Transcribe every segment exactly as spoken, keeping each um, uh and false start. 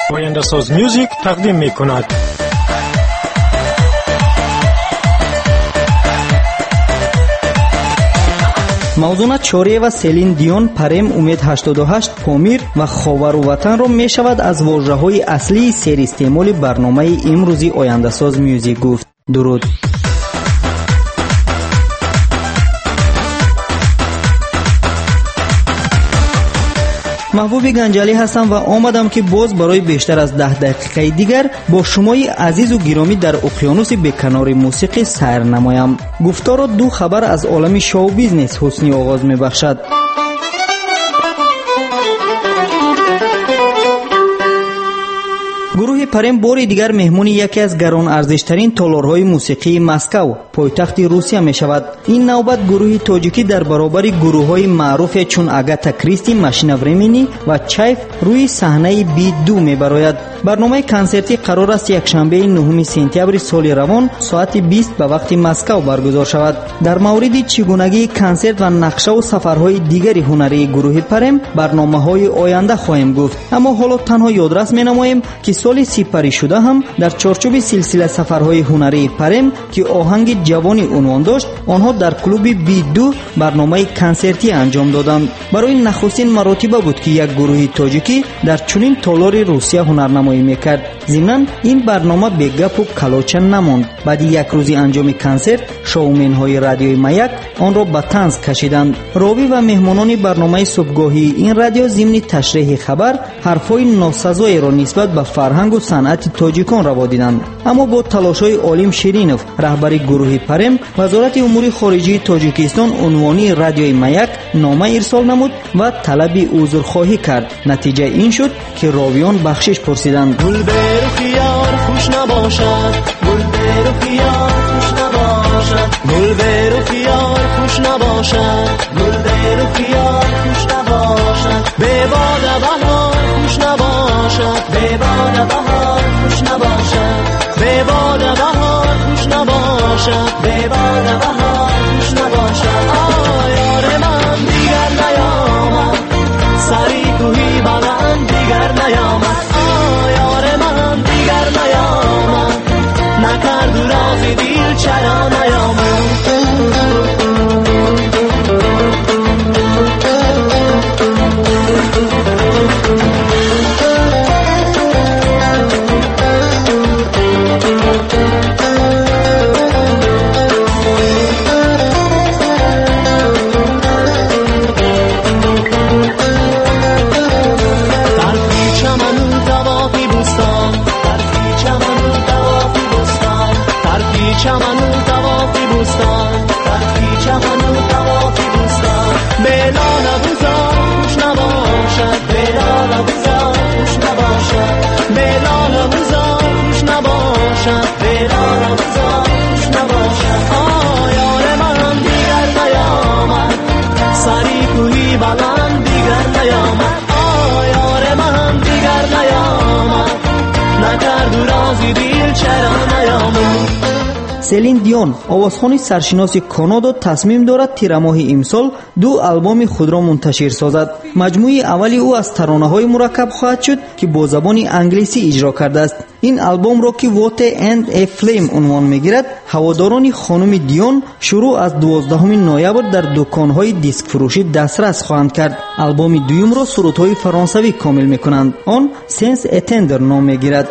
oyandasaz music taqdim می‌کند. мавзуна чоре ва селин дион парем умед ҳаштоду ҳашт помир ва ховару ватанро мешавад аз вожаҳои аслии серистеъмоли барномаи имрӯзи ояндасоз мюзик гуфт. дуруд. маҳбуби ганҷалӣ ҳастам ва омадам ки боз барои бештар аз даҳ дақиқаи дигар бо шумои азизу гиромӣ дар уқёнуси беканори мусиқӣ сайр намоям. гуфторо ду хабар аз олами шоу-бизнес ҳусни оғоз мебахшад. гурӯҳи парем бори дигар меҳмони яке аз гаронарзиштарин толорҳои мусиқии Москав, пойтахти Русия мешавад. ин навбат гурӯҳи тоҷикӣ дар баробари гурӯҳҳои маъруфе чун Агата Кристи, Машина времени ва Чайф рӯи саҳнаи би ду мебарояд. барномаи консертӣ қарор аст якшанбеи нӯҳуми сентябри соли равон соати бист ба вақти Москав баргузор шавад. дар мавриди чӣ гунагии консерт ва нақшаву сафарҳои дигари ҳунарии гурӯҳи парем барномаҳои оянда хоҳем гуфт. аммо ҳоло танҳо ёдрас менамоем ки соли сипарӣ шуда ҳам дар чорчӯби силсила сафарҳои ҳунарии парем ки оҳанги ҷавонӣ унвон дошт, онҳо дар клуби би ду барномаи консертӣ анҷом доданд. барои нахустин маротиба буд ки як гурӯҳи тоҷикӣ дар чунин толори Русия ҳунарнамоӣ мекард. зимнан ин барнома бегапу калоча намонд. баъди як рӯзи анҷоми консерт шоуменҳои радиои Маяк онро ба танз кашиданд. ровӣ ва меҳмонони барномаи субҳгоҳии ин радио зимни ташреҳи хабар ҳарфҳои носазоеро нисбат ба фарҳангу санъати тоҷикон раво диданд. аммо бо талошҳои Олим Ширинов, раҳбари гурӯҳи парем, вазорати умури хориҷии Тоҷикистон унвонии радиои Маяк нома ирсол намуд ва талаби узрхоҳӣ кард. натиҷа ин шуд ки ровиён бахшиш пурсиданд. гул беру хиёр хуш набошад, гул беру хиёр хуш набошад, гул беру хиёр хуш набошад, гул беру хиёр хуш набошад, бебода баҳор хуш набошад, бебода баҳор хуш набошад, бебода баҳор хуш набошад, бебода баҳор хуш набошад. آی یار من دیگر نیامد، سری کوهی بلند دیگر نیامد. آی یار من دیگر نیامد، نکرد و رازی دیل چرا نیامد. چمنو توافی بوستان، ترکی چمنو توافی بوستان، بلال بوزار خوش نباشد، بلال بوزار خوش نباشد، بلال بوزار خوش نباشد، بلال بوزار خوش نباشد. آی یار من دیگر نیامد، سری کوهی بلند دیگر نیامد. آی یار من دیگر نیامد، نکرد و رازی دیل چرا نیامد. селин дион, овозхони саршиноси Канода, тасмим дорад тирамоҳи имсол ду албоми худро мунташир созад. маҷмӯи аввали ӯ аз таронаҳои мураккаб хоҳад шуд ки бо забони англисӣ иҷро кардааст. ин албомро ки Water and a Flame унвон мегирад, ҳаводорони хонуми дион шурӯъ аз дувоздаҳуми ноябр дар дуконҳои дискфурӯшӣ дастрас хоҳанд кард. албоми дуюмро сурудҳои фаронсавӣ комил мекунанд. он Sense a Tender ном мегирад.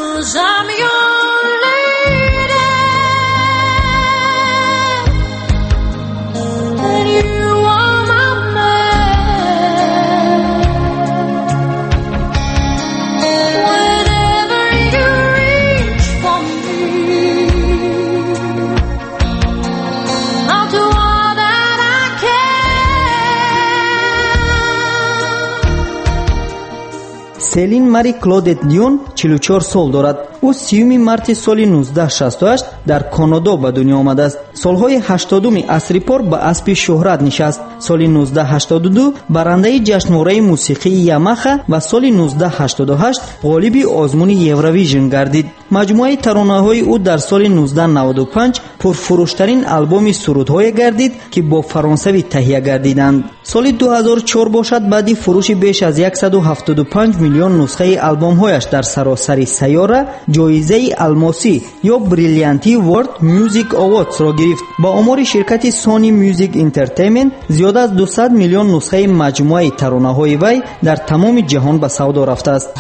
селин мари Клодет Дион чилу чор сол дорад. ӯ сиюми марти соли нуздаҳ шасту ҳашт дар Канода ба дунё омадааст. солҳои ҳаштодуми асри пор ба аспи шӯҳрат нишаст. соли нуздаҳ ҳаштоду ду барандаи ҷашнвораи мусиқии Ямаха ва соли нуздаҳ ҳаштоду ҳашт ғолиби озмуни Евровижн гардид. مجموعه ترانه‌های او در سال نوزده نود و پنج پرفروشترین آلبوم سرودهای گردید که با فرانسوی تهیه گردیدند. سال دو هزار و چهار باشد بعد فروش بیش از صد و هفتاد و پنج میلیون نسخه آلبوم‌هایش در سراسر سیاره جایزه الماسی یا بریلیانتی ورلد میوزیک آوردز را گرفت. با آمار شرکت سونی میوزیک انترتینمنت زیاد از دویست میلیون نسخه مجموعه ترانه‌های وی در تمام جهان به سودا رفته است.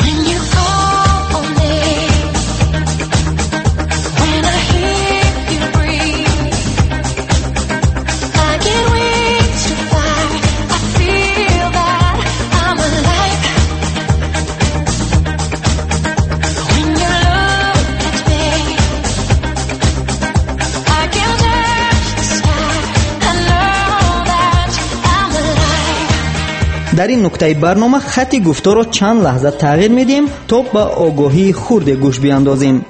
در این نکته برنامه خط گفتار را چند لحظه تغییر میدیم تا به آگاهی خرد گوش بیاندازیم.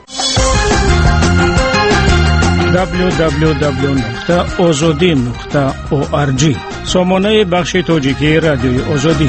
دبلیو دبلیو دبلیو نقطه آزادی نقطه او آر جی سامانه بخش تاجیکی رادیوی آزادی.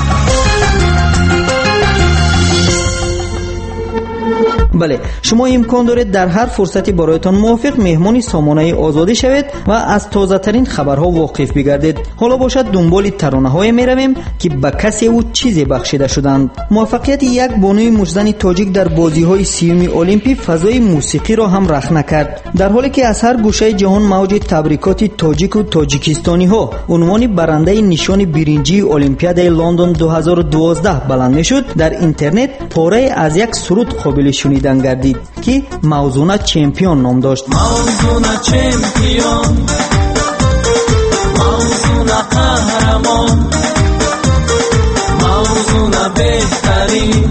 بله، شما امکان دارید در هر فرصتی برایتان موافق مهمان سامانه آزادی شوید و از تازه ترین خبرها واقف بگردید. حالا باشد دنبال ترانه‌های میرویم که به کسی او چیزی بخشیده شدند. موفقیت یک بانوی مجزن تاجیک در بازی‌های سیومی المپی فضای موسیقی را هم رخنه کرد. در حالی که از هر گوشه جهان موج تبریکات تاجیک و تاجیکستانی‌ها عنوان برنده نشان برنجی المپیادای لندن دو هزار و دوازده بلند می‌شد، در اینترنت پاره از یک سرود قابل شنیدن گردید که موزون چمپیون نام داشت. موزون چمپیون، موزون قهرمان، موزون بهترین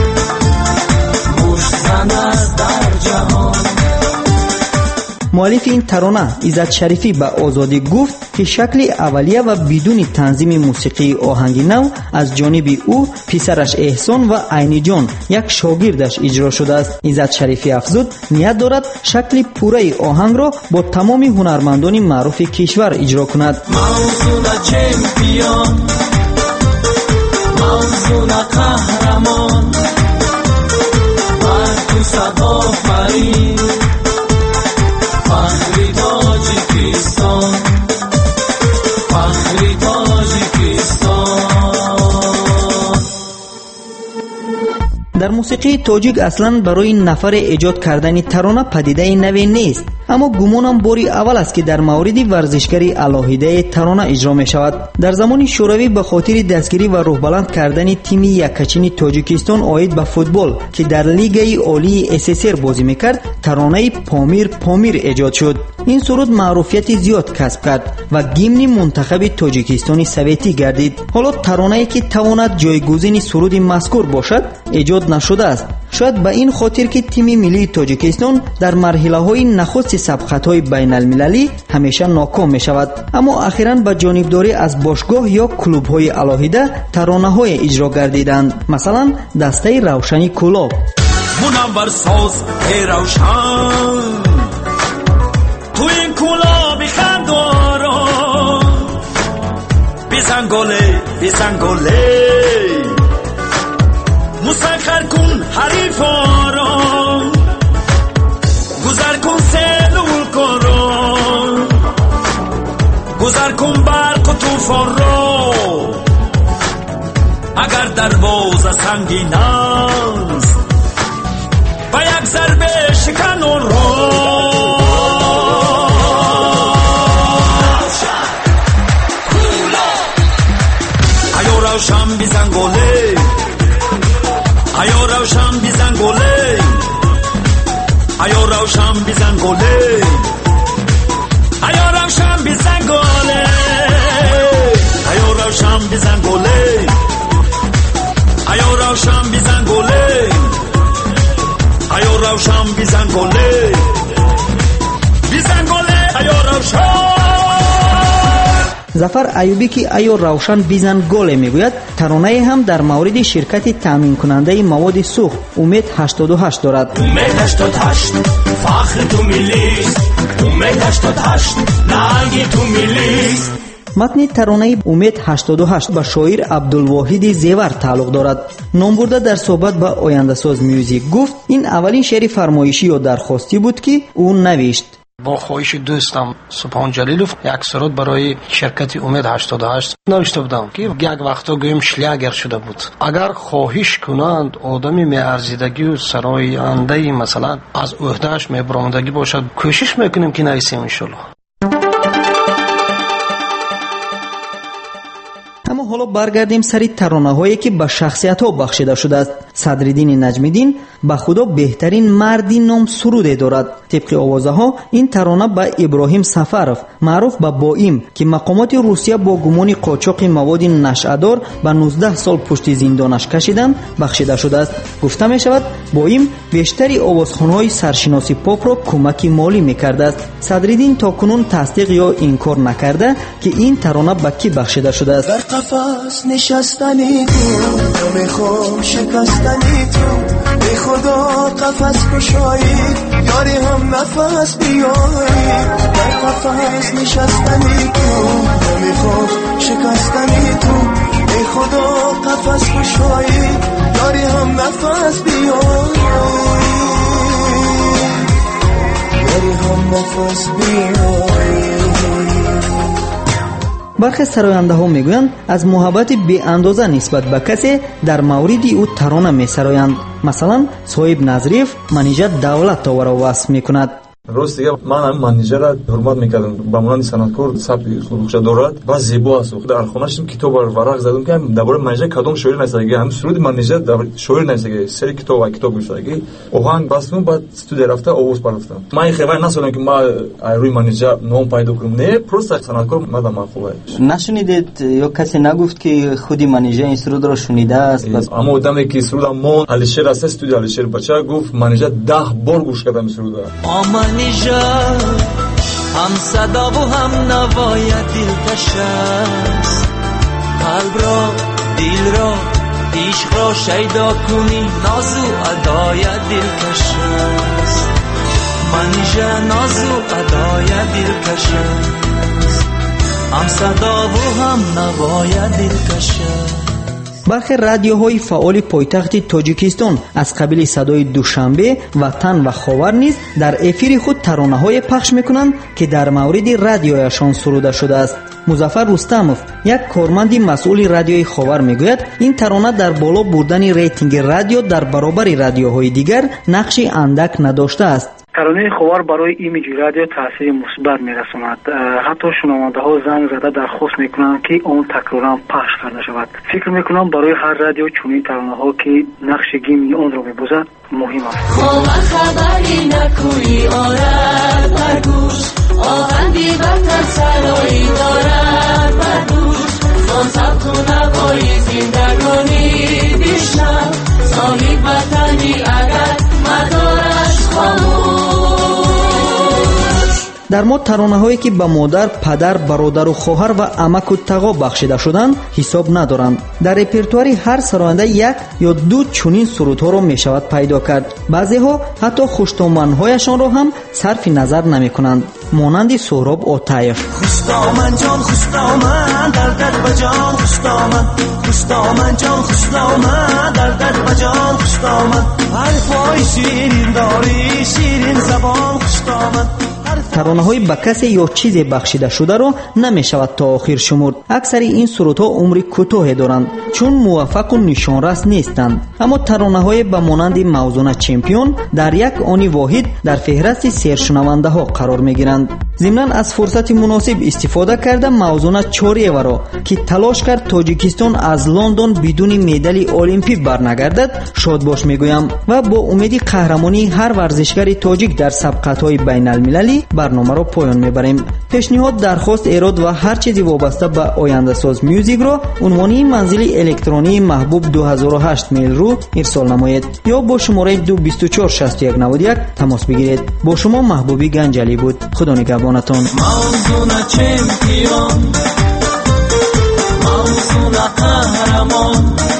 مشزن است در جهان. مؤلف این ترانه عزت شریفی به آزادی گفت که شکل اولیه و بدون تنظیم موسیقی آهنگ نو از جانب او، پسرش احسان و عینی جان یک شاگردش اجرا شده است. عزت شریفی افزود نیت دارد شکل پوره آهنگ را با تمام هنرمندان معروف کشور اجرا کند. موزون چمپیون، موزون قهرمان، بر تو صدا فرین فخری تاجیکستان، فخری تاجیکستان. در موسیقی تاجیک اصلا برای نفر ایجاد کردن ترانه پدیده نوی نیست، اما گمانم باری اول است که در مورد ورزشکاری الهیده ترانه اجرا می شود. در زمان شوروی به خاطر دستگیری و روح بلند کردن تیم یکچین تاجیکستان آید به فوتبال که در لیگ عالی اس اس ار بازی میکرد، ترانه پامیر پامیر ایجاد شد. این سرود معروفیت زیاد کسب کرد و گیمن منتخب تاجیکستانی سوویتی گردید. حالا ترانه‌ای که تواند جایگزین سرود مذکور باشد ایجاد نشده است. شاید به این خاطر که تیم ملی تاجیکستان در مرحله‌های نخست سبقت‌های بین المللی همیشه ناکام می‌شود، اما اخیراً به جانبداری از باشگاه یا کلوب‌های الهیده ترانه‌های اجرا گردیدند. مثلا دسته روشنی کلاب. منور ساز ای روشن تو این کلاب خندارا، بزن گله بزن گله، مسخر کن حریفا را، گذر کن سلول کرا، گذر کن برق و توفان را. اگر دروازه سنگین است و یک ضربه شکن آن را، ایا روشن بزن گله، ایا روشن بزن گله، ایا روشن بزن گله، ایا روشن بزن گله، ایا روشن بزن گله، ایا روشن بزن گله، ایا روشن بزن گله، بزن گله ایا روشن. ظفر ایوبی که ایو روشن بیزن گل میگوید، ترانه هم در مورد شرکت تامین کننده مواد سوخت امید هشتاد و هشت دارد. امید هشتاد و هشت فخر تو ملیست، امید هشتاد و هشت ننگی تو ملیست. матни таронаи умед ҳаштоду ҳашт ба шоир абдулвоҳиди зевар тааллуқ дорад. Номбурда дар суҳбат ба Ояндасоз Music гуфт ин аввалин шеъри фармоишӣ ё дархостӣ буд ки ӯ навишт. با خواهش دوستم سبحان جلیلوف یک سرود برای شرکت امید هشتاد و هشت نوشته بودم که یک وقتا گویم شلیاگر شده بود. اگر خواهش کنند آدمی میارزیدگی و سراینده مثلا از عهدهش میبرامدگی باشد کوشش میکنیم که نویسیم انشالله. اما حالا برگردیم سری ترانه‌هایی که به شخصیت‌ها بخشیده شده است. صدرالدین نجمیدین به خدا بهترین مردی نام سروده دارد. طبق آوازها این ترانه به ابراهیم سفرов معروف به بائیم که مقامات روسیه با گمان قاچاق مواد نشعه‌دار به نوزده سال پشت زندانش کشیدند بخشیده شده است. گفته می شود بائیم بیشتری آوازخوان‌های سرشناسی پاپ را کمک مالی می‌کرده است. صدرالدین تاکنون تصدیق یا انکار نکرده که این ترانه به کی بخشیده شده است. در قفس نشستنی تو میخوام شکستنی تو ای خدا قفس کشایی یاری هم نفس بیایی در قفس نشستنی تو میخوام شکستنی تو ای خدا قفس کشایی یاری هم نفس بیایی یاری هم نفس بیایی. برخی سراینده‌ها میگویند از محبت بی اندازه نسبت به کسی در مورد او ترانه میسرایند. مثلا صاحب نظریف منیژه دولت او را وصف میکند. راست دیگه من هم منیجر حرمت میکردم با مانند صنعتکار سبک خودش دارد با زیبا است. در خونه‌اش کتاب ورق زدم که درباره منیجر کدوم شاعر نوشته هم سرود منیجر شاعر نوشته سری کتاب و کتاب نوشته اوهان باستم بعد استودیو رفته آواز پرداختم. من خیلی نسونم که ما روی منیجر نام پیدا کنم نه پروست صنعتکار مدام معقوله. نشنیدید یا کسی نگفت که خودی منیجر این سرود را شنیده است؟ اما آدمی که سرود ما علیشیر است استودیو علیشیر بچه گفت منیجر ده بار گوش کردم سرود. منیژه هم صدا و هم نوای دلکش است قلب را دل را عشق را شیدا کنی ناز و ادای دلکش است منیژه ناز و ادای دلکش است هم صدا و هم نوای دلکش است. برخی رادیوهای فعال پایتخت تاجیکستان از قبیل صدای دوشنبه، وطن و خاور نیز در افیر خود ترانه‌های پخش می‌کنند که در مورد رادیویشان سروده شده است. مظفر رستمов یک کارمند مسئول رادیوی خاور میگوید این ترانه در بالا بردن ریتینگ رادیو در برابر رادیوهای دیگر نقشی اندک نداشته است. ترانه خاور برای ایمیج رادیو تاثیر مثبت میرساند. حتی شنونده ها زنگ زده درخواست میکنند که اون تکرارا پخش کرده شود. فکر میکنم برای هر رادیو چنین ترانه ها که نقش گیمی اون رو میبازد مهم است. خاور خبری نکویی آرد بر گوش آهنگی وطن سرایی دارد بر گوش آن سبت و نوایی زندگانی بیشتر صاحب وطنی اگر مدارش خاموش. در مورد ترانه هایی که به مادر، پدر، برادر و خواهر و عمک و تقا بخشیده شدند حساب ندارند. در رپرتوار هر سراینده یک یا دو چنین سرودها را می شود پیدا کرد. بعضی ها حتی خوشتومن‌هایشان را هم صرف نظر نمی کنند، مانند سهراب آتایف. خوشتومن جان خوشتومن در در بجان خوشتومن خوشتومن جان خوشتومن در در بجان خوشتومن حرفای شیرین داری شیرین زبان خوشتومن. ترانه های به کسی یا چیزی بخشیده شده را نمی شود تا آخر شمرد. اکثر این سرودها عمری کوتاه دارند چون موفق و نشانرس نیستند. اما ترانه های به مانند موزون چمپیون در یک آن واحد در فهرست سرشنونده ها قرار می گیرند. ضمن از فرصت مناسب استفاده کرده موزون چاریو را که تلاش کرد تاجیکستان از لندن بدون مدال المپیک برنگردد شاد باش میگویم و با امید قهرمانی هر ورزشکار تاجیک در سبقت‌های بین المللی برنامه را پایان میبریم. پیشنهاد، درخواست، ایراد و هر چیزی وابسته به آینده‌ساز میوزیک را عنوانی منزل الکترونی محبوب دو هزار و هشت میل رو ارسال نمایید یا با شماره دو بیست و چهار شصت و یک نود و یک تماس بگیرید. با شما محبوبی گنجلی بود. خدا نگهبانتان. موزون چمپیون موزون قهرمان